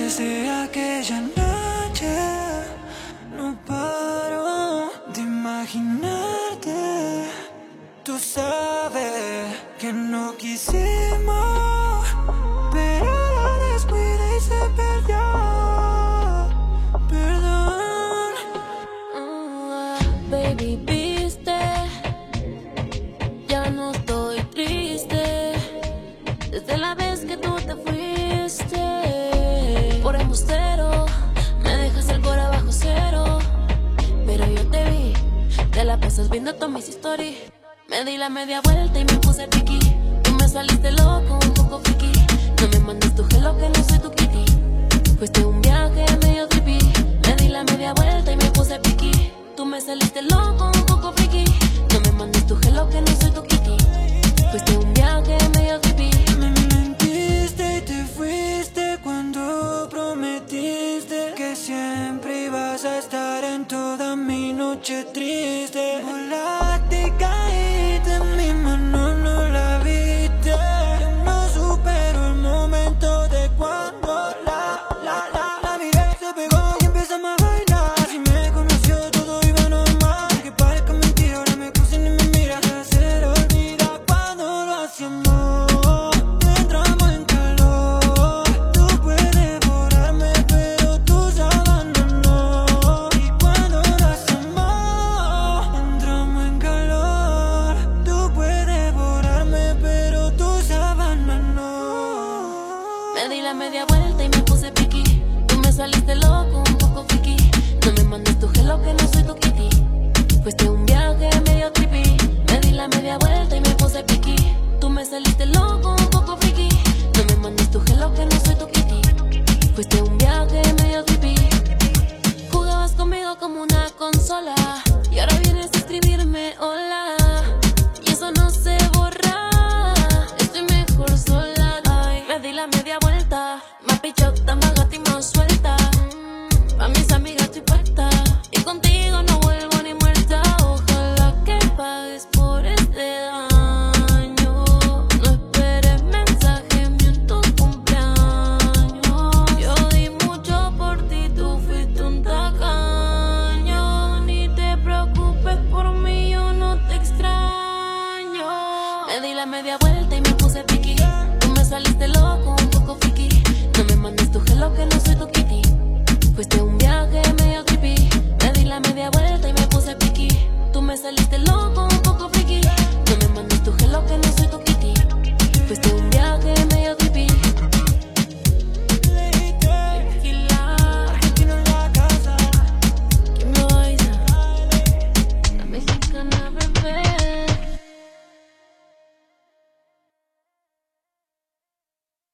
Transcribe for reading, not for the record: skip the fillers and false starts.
Desde aquella noche no paro de imaginarte. Tú sabes que no quisimos, pero la descuidé y se perdió. Perdón. Baby, viste, ya no estoy triste. Desde la vez que tú te fuiste, por embustero, me dejas el cora bajo cero. Pero yo te vi, te la pasas viendo todas mis stories. Me di la media vuelta y me puse piqui. Tú me saliste loco, un poco friki. No me mandes tu gelo que no soy tu kitty. Fuiste un viaje medio creepy. Me di la media vuelta y me puse piqui. Tú me saliste loco, un poco friki. No me mandes tu gelo que no soy tu kitty. Fuiste un viaje medio creepy. Me mentiste y te fuiste cuando prometiste que siempre ibas a estar en toda mi noche triste. Volaste y caíste en mi mano, no la viste. Yo no supero el momento de cuando la miré. Se pegó y empezamos a bailar. Si me conoció todo iba normal. Que parezca mentira, ahora me cruzo y ni me miras. Ya se le olvida cuando lo hacíamos. Entramos en calor. Tú puedes borrarme, pero tus sábanas no. Y cuando lo hacemos, entramos en calor. Tú puedes borrarme, pero tus sábanas no. Me di la media vuelta y me puse piqui. Tú me saliste loco, un poco friki. No me mandes tu gelo que no soy tu kitty. Fuiste un viaje medio creepy. Me di la media vuelta y me puse piqui. Tú me saliste loco, un poco friki. No me mandes tu gelo que no soy tu kitty. Fuiste un viaje medio creepy. Jugabas conmigo como una consola y ahora vienes a escribirme hola. Y eso no se borra. Estoy mejor sola. Ay, me di la media vuelta. Más pichota, más gata y más suelta. Pa' mis amigas estoy puesta. Y contigo no vuelvo ni muerta. Ojalá que pagues por este daño. No esperes mensaje mío en tu cumpleaños. Yo di mucho por ti, tú fuiste un tacaño. Ni te preocupes por mí, yo no te extraño. Me di la media vuelta y me puse piqui. Tú me saliste loco, un poco friki. No me mandes tu gelo que no soy tu kitty. Fuiste un viaje